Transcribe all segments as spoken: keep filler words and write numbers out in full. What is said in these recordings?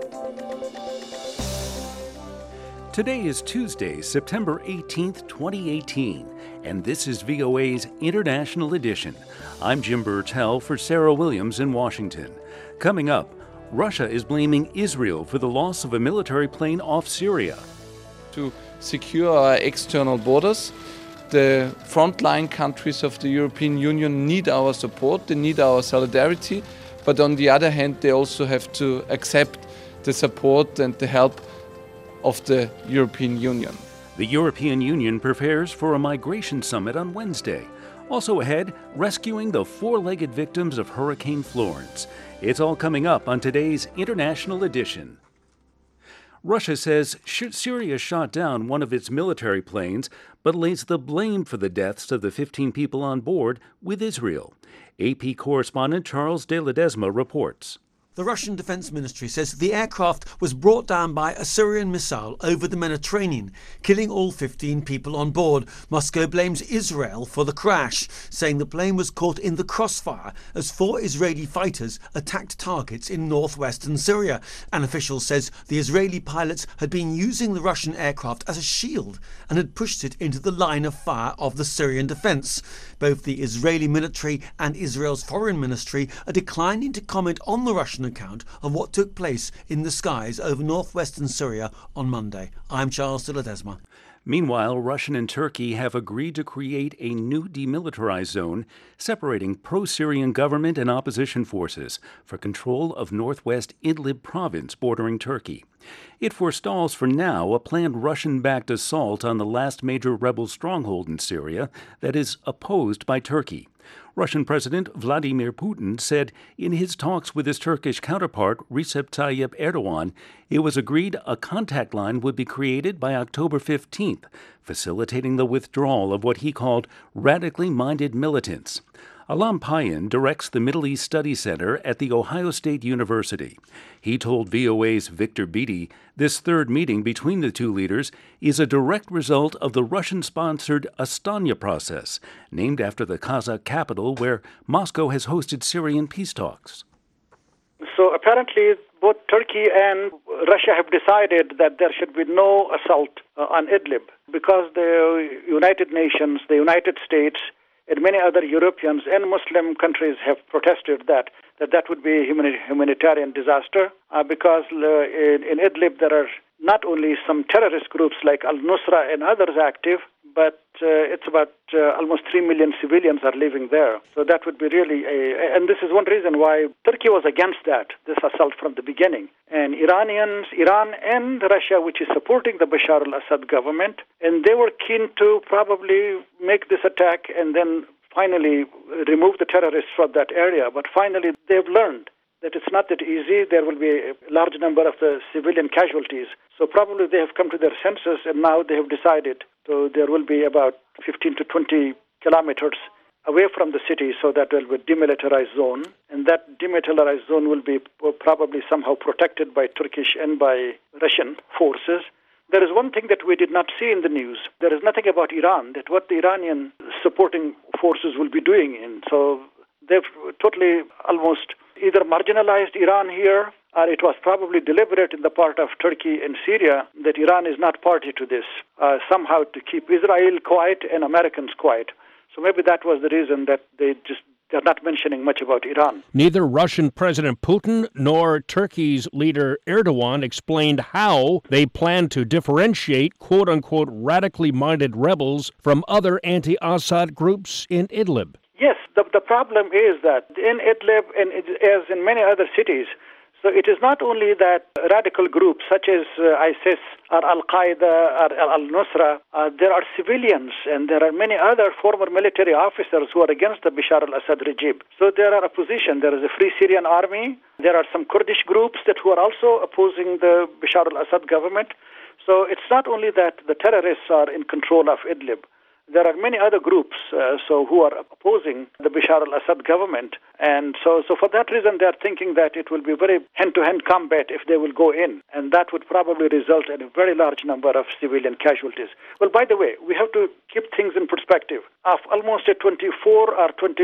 Today is Tuesday, September eighteenth, twenty eighteen, and this is V O A's International Edition. I'm Jim Burtell for Sarah Williams in Washington. Coming up, Russia is blaming Israel for the loss of a military plane off Syria. To secure our external borders, the frontline countries of the European Union need our support, they need our solidarity, but on the other hand, they also have to accept the support and the help of the European Union. The European Union prepares for a migration summit on Wednesday. Also ahead, rescuing the four-legged victims of Hurricane Florence. It's all coming up on today's International Edition. Russia says Syria shot down one of its military planes, but lays the blame for the deaths of the fifteen people on board with Israel. A P correspondent Charles de Ledesma reports. The Russian Defense Ministry says the aircraft was brought down by a Syrian missile over the Mediterranean, killing all fifteen people on board. Moscow blames Israel for the crash, saying the plane was caught in the crossfire as four Israeli fighters attacked targets in northwestern Syria. An official says the Israeli pilots had been using the Russian aircraft as a shield and had pushed it into the line of fire of the Syrian defense. Both the Israeli military and Israel's foreign ministry are declining to comment on the Russian account of what took place in the skies over northwestern Syria on Monday. I'm Charles de Ledesma. Meanwhile, Russia and Turkey have agreed to create a new demilitarized zone separating pro-Syrian government and opposition forces for control of northwest Idlib province bordering Turkey. It forestalls for now a planned Russian-backed assault on the last major rebel stronghold in Syria that is opposed by Turkey. Russian President Vladimir Putin said in his talks with his Turkish counterpart Recep Tayyip Erdogan, it was agreed a contact line would be created by October fifteenth, facilitating the withdrawal of what he called radically minded militants. Alam Payan directs the Middle East Study Center at The Ohio State University. He told V O A's Victor Beatty this third meeting between the two leaders is a direct result of the Russian-sponsored Astana process, named after the Kazakh capital where Moscow has hosted Syrian peace talks. So apparently both Turkey and Russia have decided that there should be no assault uh, on Idlib because the United Nations, the United States, and many other Europeans and Muslim countries have protested that that, that would be a humani- humanitarian disaster uh, because uh, in, in Idlib there are not only some terrorist groups like Al-Nusra and others active, but uh, it's about uh, almost three million civilians are living there. So that would be really a... And this is one reason why Turkey was against that, this assault from the beginning. And Iranians, Iran and Russia, which is supporting the Bashar al-Assad government, and they were keen to probably make this attack and then finally remove the terrorists from that area. But finally they've learned that it's not that easy. There will be a large number of the civilian casualties. So probably they have come to their senses and now they have decided. So there will be about fifteen to twenty kilometers away from the city so that there will be a demilitarized zone. And that demilitarized zone will be probably somehow protected by Turkish and by Russian forces. There is one thing that we did not see in the news. There is nothing about Iran, that what the Iranian supporting forces will be doing. And so they've totally almost either marginalized Iran here, or it was probably deliberate in the part of Turkey and Syria that Iran is not party to this, uh, somehow to keep Israel quiet and Americans quiet. So maybe that was the reason that they just they're not mentioning much about Iran. Neither Russian President Putin nor Turkey's leader Erdogan explained how they plan to differentiate quote-unquote radically minded rebels from other anti-Assad groups in Idlib. Yes, the, the problem is that in Idlib, and as in many other cities, so it is not only that radical groups such as uh, ISIS or Al-Qaeda or Al-Nusra, uh, there are civilians and there are many other former military officers who are against the Bashar al-Assad regime. So there are opposition. There is a Free Syrian Army. There are some Kurdish groups that who are also opposing the Bashar al-Assad government. So it's not only that the terrorists are in control of Idlib. There are many other groups uh, so who are opposing the Bashar al-Assad government. And so, so for that reason, they are thinking that it will be very hand-to-hand combat if they will go in. And that would probably result in a very large number of civilian casualties. Well, by the way, we have to keep things in perspective. Of almost a twenty-four or twenty-five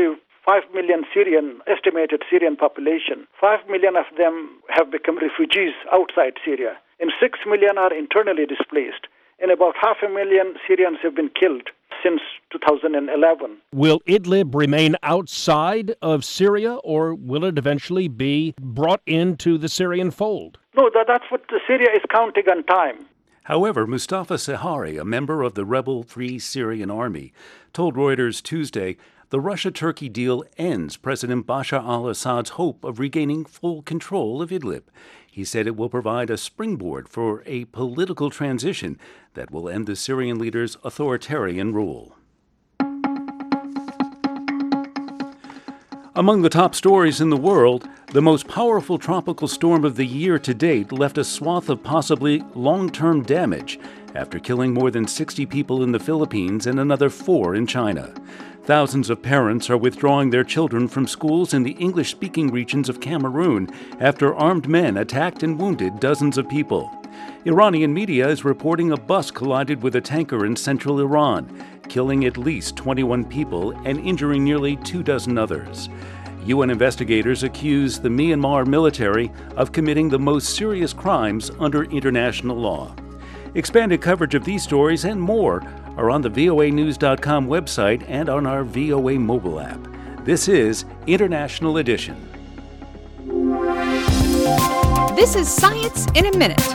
five million Syrian, estimated Syrian population. five million of them have become refugees outside Syria, and six million are internally displaced. And about half a million Syrians have been killed since two thousand eleven. Will Idlib remain outside of Syria, or will it eventually be brought into the Syrian fold? No, that, that's what Syria is counting on time. However, Mustafa Sehari, a member of the rebel Free Syrian Army, told Reuters Tuesday the Russia-Turkey deal ends President Bashar al-Assad's hope of regaining full control of Idlib. He said it will provide a springboard for a political transition that will end the Syrian leader's authoritarian rule. Among the top stories in the world, the most powerful tropical storm of the year to date left a swath of possibly long-term damage after killing more than sixty people in the Philippines and another four in China. Thousands of parents are withdrawing their children from schools in the English-speaking regions of Cameroon after armed men attacked and wounded dozens of people. Iranian media is reporting a bus collided with a tanker in central Iran, killing at least twenty-one people and injuring nearly two dozen others. U N investigators accuse the Myanmar military of committing the most serious crimes under international law. Expanded coverage of these stories and more are on the V O A news dot com website and on our V O A mobile app. This is International Edition. This is Science in a Minute.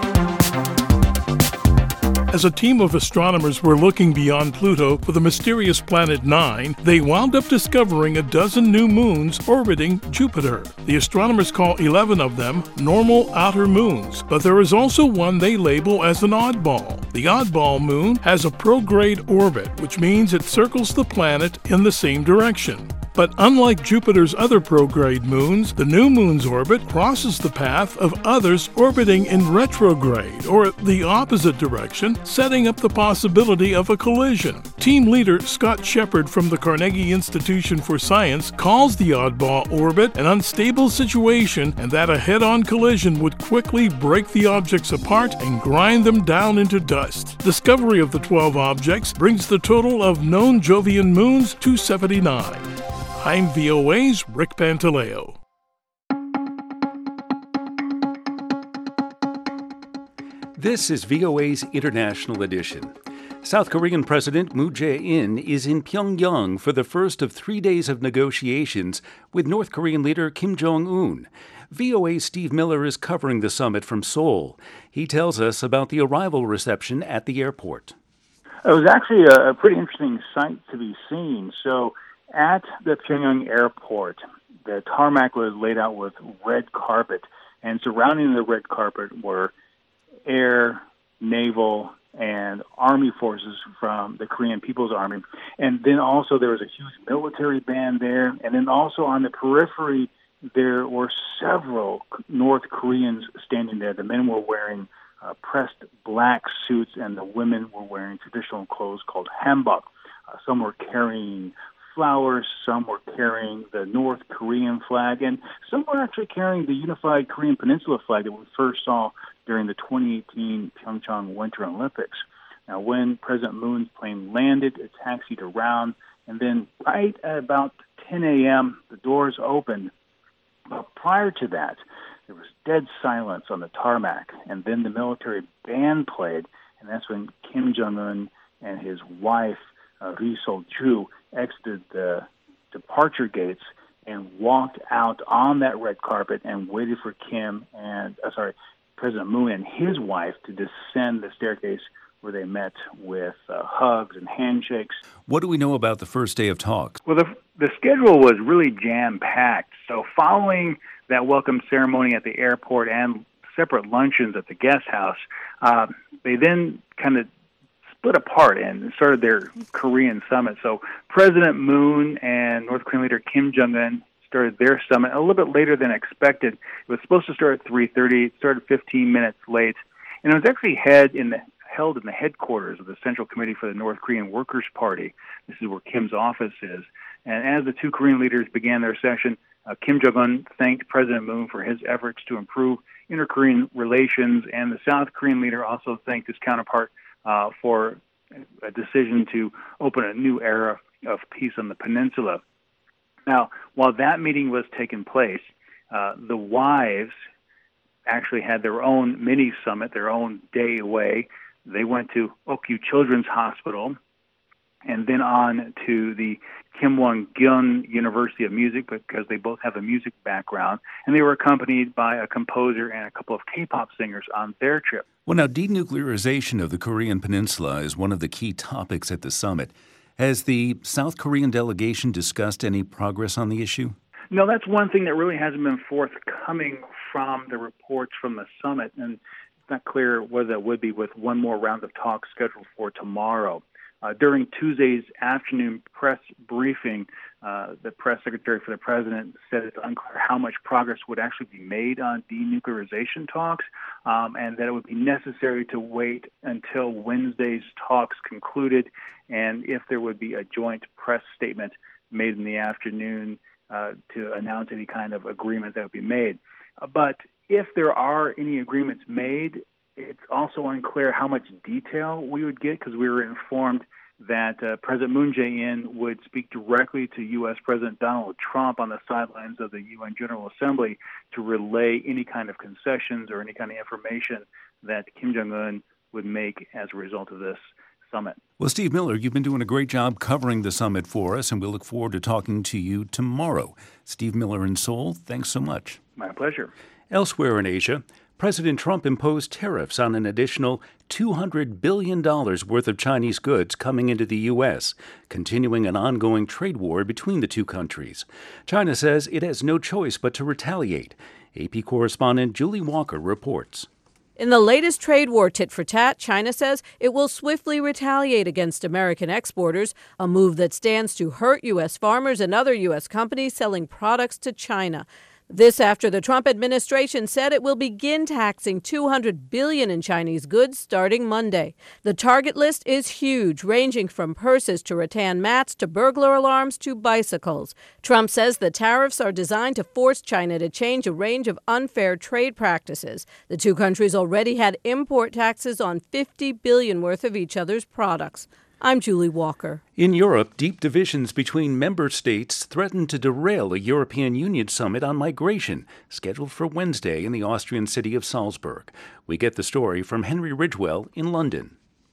As a team of astronomers were looking beyond Pluto for the mysterious planet Nine, they wound up discovering a dozen new moons orbiting Jupiter. The astronomers call eleven of them normal outer moons, but there is also one they label as an oddball. The oddball moon has a prograde orbit, which means it circles the planet in the same direction. But unlike Jupiter's other prograde moons, the new moon's orbit crosses the path of others orbiting in retrograde, or the opposite direction, setting up the possibility of a collision. Team leader Scott Shepard from the Carnegie Institution for Science calls the oddball orbit an unstable situation and that a head-on collision would quickly break the objects apart and grind them down into dust. Discovery of the twelve objects brings the total of known Jovian moons to seventy-nine. I'm V O A's Rick Pantaleo. This is V O A's International Edition. South Korean President Moon Jae-in is in Pyongyang for the first of three days of negotiations with North Korean leader Kim Jong-un. V O A's Steve Miller is covering the summit from Seoul. He tells us about the arrival reception at the airport. It was actually a, a pretty interesting sight to be seen. So, at the Pyongyang airport, the tarmac was laid out with red carpet, and surrounding the red carpet were air, naval, and army forces from the Korean People's Army. And then also there was a huge military band there, and then also on the periphery there were several North Koreans standing there. The men were wearing uh, pressed black suits, and the women were wearing traditional clothes called hanbok. Uh, some were carrying flowers, some were carrying the North Korean flag, and some were actually carrying the unified Korean Peninsula flag that we first saw during the twenty eighteen Pyeongchang Winter Olympics. Now, when President Moon's plane landed, it taxied around, and then right at about ten a.m., the doors opened. But prior to that, there was dead silence on the tarmac, and then the military band played, and that's when Kim Jong-un and his wife, uh, Ri Sol-ju, exited the departure gates and walked out on that red carpet and waited for Kim and, uh, sorry, President Moon and his wife to descend the staircase, where they met with uh, hugs and handshakes. What do we know about the first day of talks? Well, the, the schedule was really jam-packed. So following that welcome ceremony at the airport and separate luncheons at the guest house, uh, they then kind of split apart and started their Korean summit. So President Moon and North Korean leader Kim Jong-un started their summit a little bit later than expected. It was supposed to start at three thirty. It started fifteen minutes late. And it was actually head in the, held in the headquarters of the Central Committee for the North Korean Workers' Party. This is where Kim's office is. And as the two Korean leaders began their session, uh, Kim Jong-un thanked President Moon for his efforts to improve inter-Korean relations, and the South Korean leader also thanked his counterpart uh, for a decision to open a new era of peace on the peninsula. Now, while that meeting was taking place, uh, the wives actually had their own mini summit, their own day away. They went to Okkyu Children's Hospital and then on to the Kim Won-gyun University of Music because they both have a music background, and they were accompanied by a composer and a couple of K-pop singers on their trip. Well, now, denuclearization of the Korean Peninsula is one of the key topics at the summit. Has the South Korean delegation discussed any progress on the issue? No, that's one thing that really hasn't been forthcoming from the reports from the summit, and it's not clear whether that would be with one more round of talks scheduled for tomorrow. Uh, during Tuesday's afternoon press briefing, uh, the press secretary for the president said it's unclear how much progress would actually be made on denuclearization talks, um, and that it would be necessary to wait until Wednesday's talks concluded, and if there would be a joint press statement made in the afternoon uh, to announce any kind of agreement that would be made. Uh, but if there are any agreements made, it's also unclear how much detail we would get because we were informed that uh, President Moon Jae-in would speak directly to U S President Donald Trump on the sidelines of the U N General Assembly to relay any kind of concessions or any kind of information that Kim Jong-un would make as a result of this summit. Well, Steve Miller, you've been doing a great job covering the summit for us, and we'll look forward to talking to you tomorrow. Steve Miller in Seoul, thanks so much. My pleasure. Elsewhere in Asia, President Trump imposed tariffs on an additional two hundred billion dollars worth of Chinese goods coming into the U S, continuing an ongoing trade war between the two countries. China says it has no choice but to retaliate. A P correspondent Julie Walker reports. In the latest trade war tit for tat, China says it will swiftly retaliate against American exporters, a move that stands to hurt U S farmers and other U S companies selling products to China. This after the Trump administration said it will begin taxing two hundred billion dollars in Chinese goods starting Monday. The target list is huge, ranging from purses to rattan mats to burglar alarms to bicycles. Trump says the tariffs are designed to force China to change a range of unfair trade practices. The two countries already had import taxes on fifty billion dollars worth of each other's products. I'm Julie Walker. In Europe, deep divisions between member states threaten to derail a European Union summit on migration, scheduled for Wednesday in the Austrian city of Salzburg. We get the story from Henry Ridgewell in London.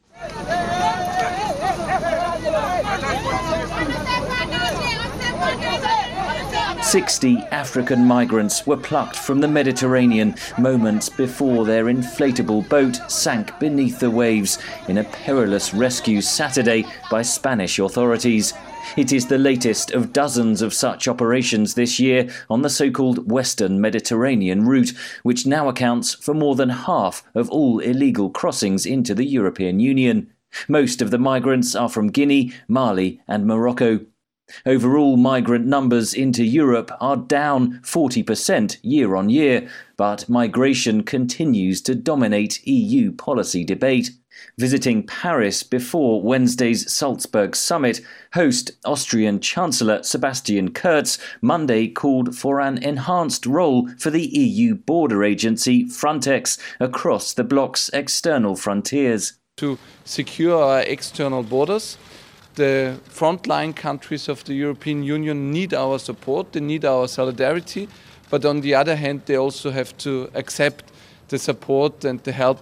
Sixty African migrants were plucked from the Mediterranean moments before their inflatable boat sank beneath the waves in a perilous rescue Saturday by Spanish authorities. It is the latest of dozens of such operations this year on the so-called Western Mediterranean route, which now accounts for more than half of all illegal crossings into the European Union. Most of the migrants are from Guinea, Mali and Morocco. Overall, migrant numbers into Europe are down forty percent year on year, but migration continues to dominate E U policy debate. Visiting Paris before Wednesday's Salzburg summit, host Austrian Chancellor Sebastian Kurz Monday called for an enhanced role for the E U border agency Frontex across the bloc's external frontiers. To secure our external borders, the frontline countries of the European Union need our support, they need our solidarity, but on the other hand, they also have to accept the support and the help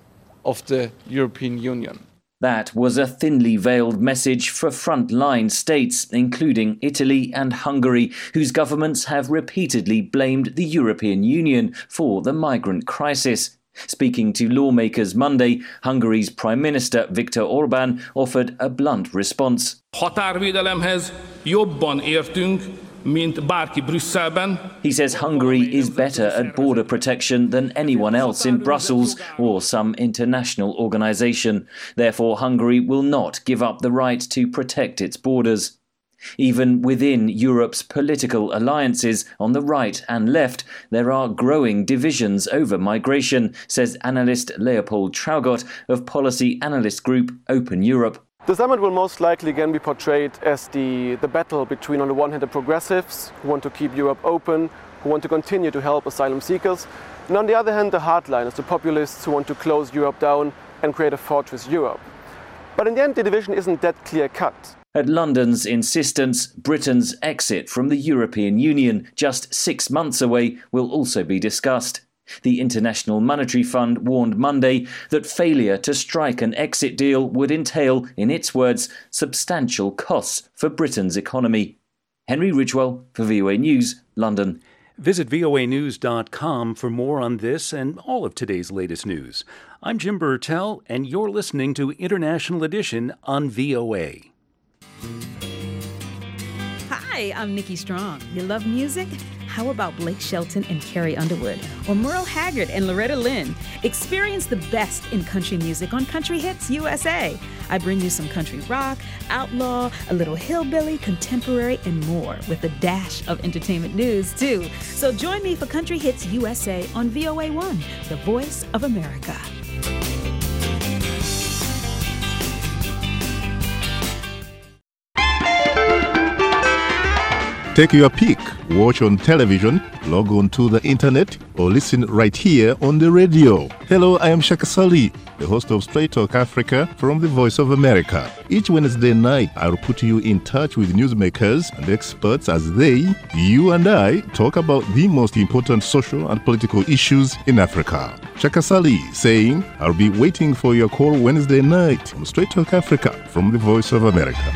of the European Union. That was a thinly veiled message for frontline states, including Italy and Hungary, whose governments have repeatedly blamed the European Union for the migrant crisis. Speaking to lawmakers Monday, Hungary's Prime Minister Viktor Orbán offered a blunt response. Határvédelemhez jobban értünk, mint bárki Brüsszelben. He says Hungary is better at border protection than anyone else in Brussels or some international organisation. Therefore, Hungary will not give up the right to protect its borders. Even within Europe's political alliances on the right and left, there are growing divisions over migration, says analyst Leopold Traugott of policy analyst group Open Europe. The summit will most likely again be portrayed as the, the battle between, on the one hand, the progressives who want to keep Europe open, who want to continue to help asylum seekers, and on the other hand, the hardliners, the populists who want to close Europe down and create a fortress Europe. But in the end, the division isn't that clear-cut. At London's insistence, Britain's exit from the European Union, just six months away, will also be discussed. The International Monetary Fund warned Monday that failure to strike an exit deal would entail, in its words, substantial costs for Britain's economy. Henry Ridgewell for V O A News, London. Visit V O A news dot com for more on this and all of today's latest news. I'm Jim Burtell, and you're listening to International Edition on V O A. Hi, I'm Nikki Strong. You love music? How about Blake Shelton and Carrie Underwood? Or Merle Haggard and Loretta Lynn? Experience the best in country music on Country Hits U S A. I bring you some country rock, outlaw, a little hillbilly, contemporary, and more, with a dash of entertainment news, too. So join me for Country Hits U S A on V O A one, the voice of America. Take your pick. Watch on television, log on to the internet, or listen right here on the radio. Hello, I am Shaka Sali, the host of Straight Talk Africa from the Voice of America. Each Wednesday night, I'll put you in touch with newsmakers and experts as they, you and I, talk about the most important social and political issues in Africa. Shaka Sali saying, I'll be waiting for your call Wednesday night on Straight Talk Africa from the Voice of America.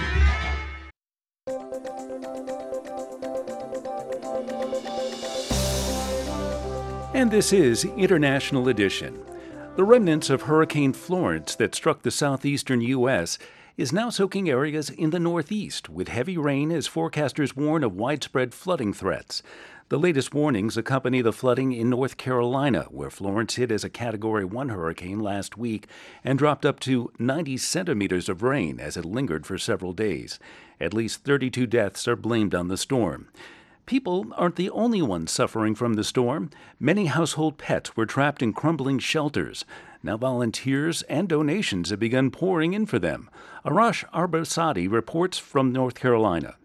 And this is International Edition. The remnants of Hurricane Florence that struck the southeastern U S is now soaking areas in the northeast, with heavy rain as forecasters warn of widespread flooding threats. The latest warnings accompany the flooding in North Carolina, where Florence hit as a Category one hurricane last week and dropped up to ninety centimeters of rain as it lingered for several days. At least thirty-two deaths are blamed on the storm. People aren't the only ones suffering from the storm. Many household pets were trapped in crumbling shelters. Now volunteers and donations have begun pouring in for them. Arash Arbasadi reports from North Carolina.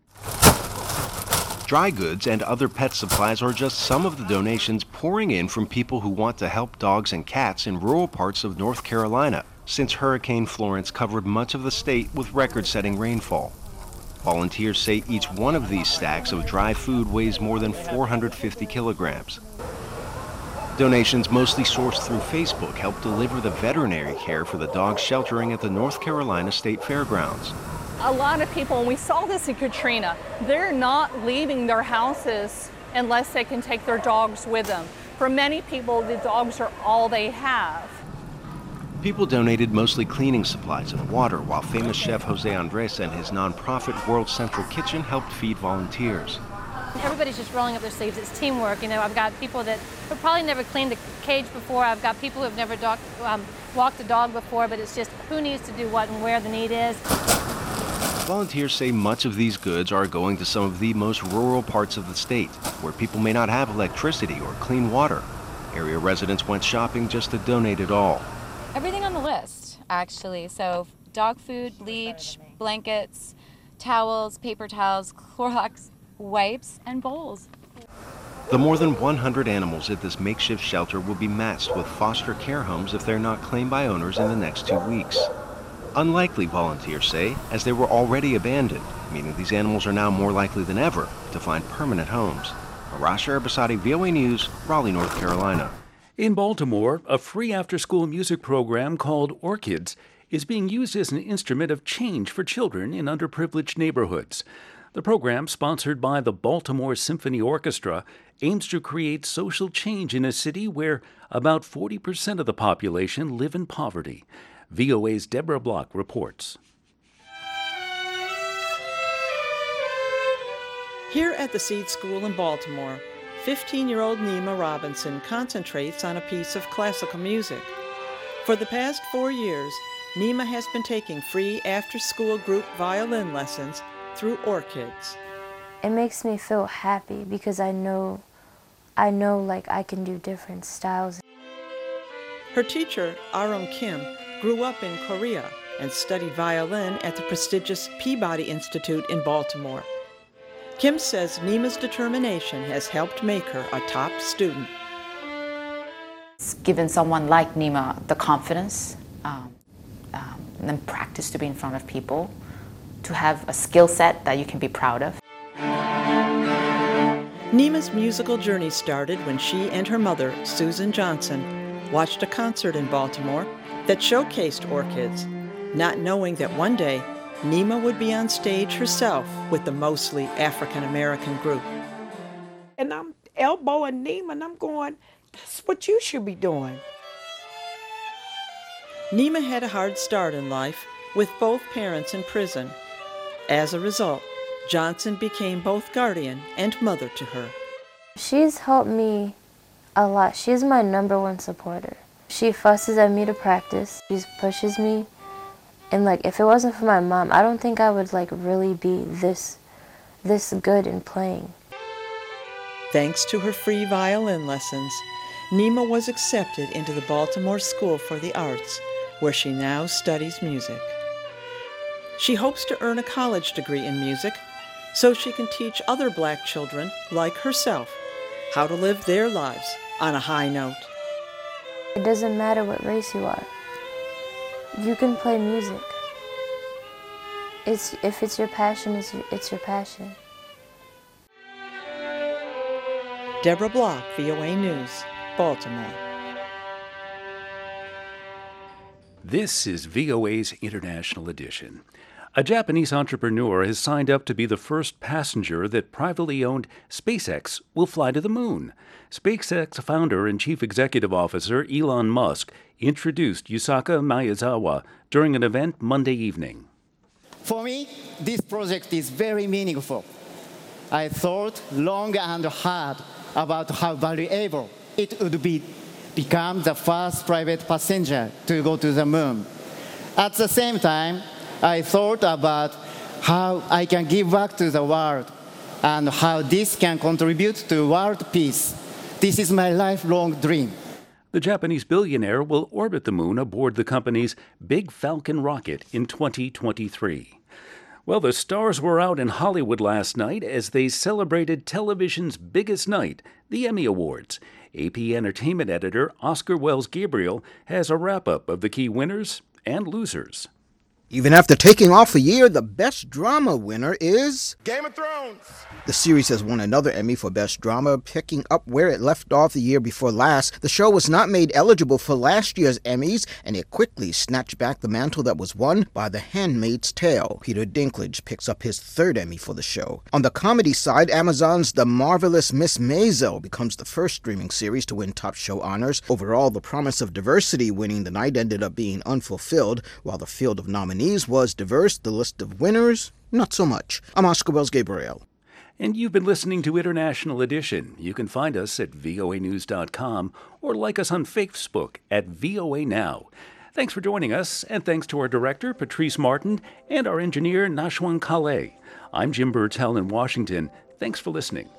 Dry goods and other pet supplies are just some of the donations pouring in from people who want to help dogs and cats in rural parts of North Carolina, since Hurricane Florence covered much of the state with record-setting rainfall. Volunteers say each one of these stacks of dry food weighs more than four hundred fifty kilograms. Donations, mostly sourced through Facebook, help deliver the veterinary care for the dogs sheltering at the North Carolina State Fairgrounds. A lot of people, and we saw this in Katrina, they're not leaving their houses unless they can take their dogs with them. For many people, the dogs are all they have. People donated mostly cleaning supplies and water, while famous chef Jose Andres and his nonprofit World Central Kitchen helped feed volunteers. Everybody's just rolling up their sleeves. It's teamwork. You know, I've got people that have probably never cleaned a cage before. I've got people who have never dog, um, walked a dog before, but it's just who needs to do what and where the need is. Volunteers say much of these goods are going to some of the most rural parts of the state, where people may not have electricity or clean water. Area residents went shopping just to donate it all. Everything on the list, actually. So dog food, bleach, blankets, towels, paper towels, Clorox wipes, and bowls. The more than one hundred animals at this makeshift shelter will be matched with foster care homes if they're not claimed by owners in the next two weeks. Unlikely, volunteers say, as they were already abandoned, meaning these animals are now more likely than ever to find permanent homes. Arash Arbasadi, V O A News, Raleigh, North Carolina. In Baltimore, a free after-school music program called Orchids is being used as an instrument of change for children in underprivileged neighborhoods. The program, sponsored by the Baltimore Symphony Orchestra, aims to create social change in a city where about forty percent of the population live in poverty. V O A's Deborah Block reports. Here at the Seed School in Baltimore, fifteen-year-old Nima Robinson concentrates on a piece of classical music. For the past four years, Nima has been taking free after-school group violin lessons through Orchids. It makes me feel happy because I know, I know like I can do different styles. Her teacher, Aram Kim, grew up in Korea and studied violin at the prestigious Peabody Institute in Baltimore. Kim says Nima's determination has helped make her a top student. It's given someone like Nima the confidence um, um, and then practice to be in front of people to have a skill set that you can be proud of. Nima's musical journey started when she and her mother, Susan Johnson, watched a concert in Baltimore that showcased orchids, not knowing that one day Nima would be on stage herself with the mostly African-American group. And I'm elbowing Nima and I'm going, that's what you should be doing. Nima had a hard start in life with both parents in prison. As a result, Johnson became both guardian and mother to her. She's helped me a lot. She's my number one supporter. She fusses at me to practice. She pushes me. And like, if it wasn't for my mom, I don't think I would like really be this, this good in playing. Thanks to her free violin lessons, Nima was accepted into the Baltimore School for the Arts, where she now studies music. She hopes to earn a college degree in music so she can teach other black children like herself how to live their lives on a high note. It doesn't matter what race you are. You can play music. It's, if it's your passion, it's your, it's your passion. Deborah Block, V O A News, Baltimore. This is V O A's International Edition. A Japanese entrepreneur has signed up to be the first passenger that privately owned SpaceX will fly to the moon. SpaceX founder and chief executive officer Elon Musk introduced Yusaka Maezawa during an event Monday evening. For me, this project is very meaningful. I thought long and hard about how valuable it would be become the first private passenger to go to the moon. At the same time, I thought about how I can give back to the world and how this can contribute to world peace. This is my lifelong dream. The Japanese billionaire will orbit the moon aboard the company's Big Falcon rocket in twenty twenty-three. Well, the stars were out in Hollywood last night as they celebrated television's biggest night, the Emmy Awards. A P Entertainment editor Oscar Wells Gabriel has a wrap-up of the key winners and losers. Even after taking off a year, the Best Drama winner is Game of Thrones. The series has won another Emmy for Best Drama, picking up where it left off the year before last. The show was not made eligible for last year's Emmys, and it quickly snatched back the mantle that was won by The Handmaid's Tale. Peter Dinklage picks up his third Emmy for the show. On the comedy side, Amazon's The Marvelous Miss Maisel becomes the first streaming series to win top show honors. Overall, the promise of diversity winning the night ended up being unfulfilled. While the field of nominees was diverse, the list of winners, not so much. I'm Oscar Wells Gabriel. And you've been listening to International Edition. You can find us at V O A news dot com or like us on Facebook at V O A Now. Thanks for joining us, and thanks to our director, Patrice Martin, and our engineer, Nashwan Kale. I'm Jim Burtell in Washington. Thanks for listening.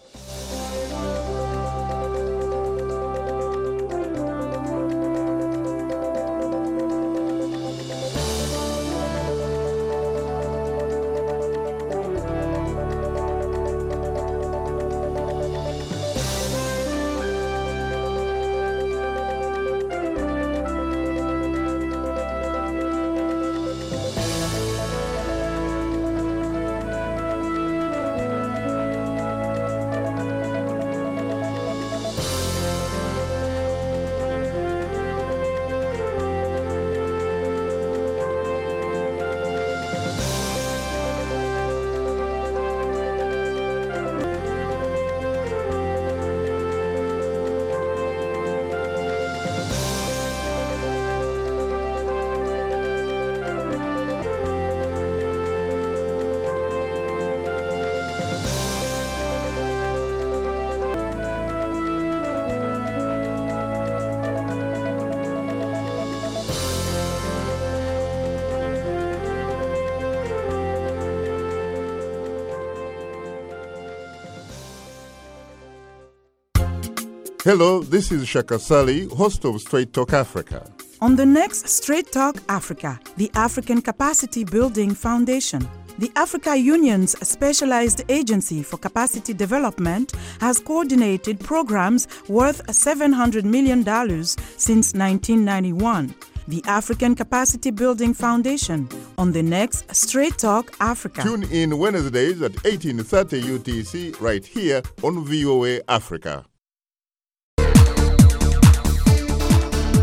Hello, this is Shaka Sali, host of Straight Talk Africa. On the next Straight Talk Africa, the African Capacity Building Foundation, the Africa Union's specialized agency for capacity development, has coordinated programs worth seven hundred million dollars since nineteen ninety-one. the African Capacity Building Foundation, on the next Straight Talk Africa. Tune in Wednesdays at eighteen thirty U T C right here on V O A Africa.